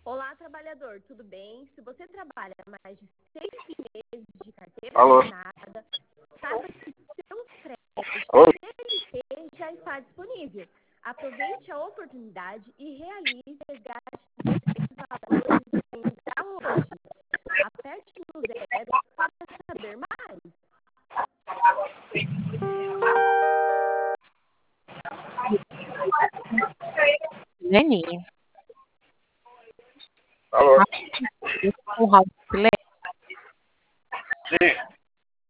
Olá, trabalhador, tudo bem? Se você trabalha mais de 6 meses de carteira Alô? assinada, saiba que seu crédito Oi? CLT já está disponível. Aproveite a oportunidade e realize o resgate desses valores ainda hoje. Aperte no 0 para saber mais. Jenny, Alô? um round de silêncio. Sim.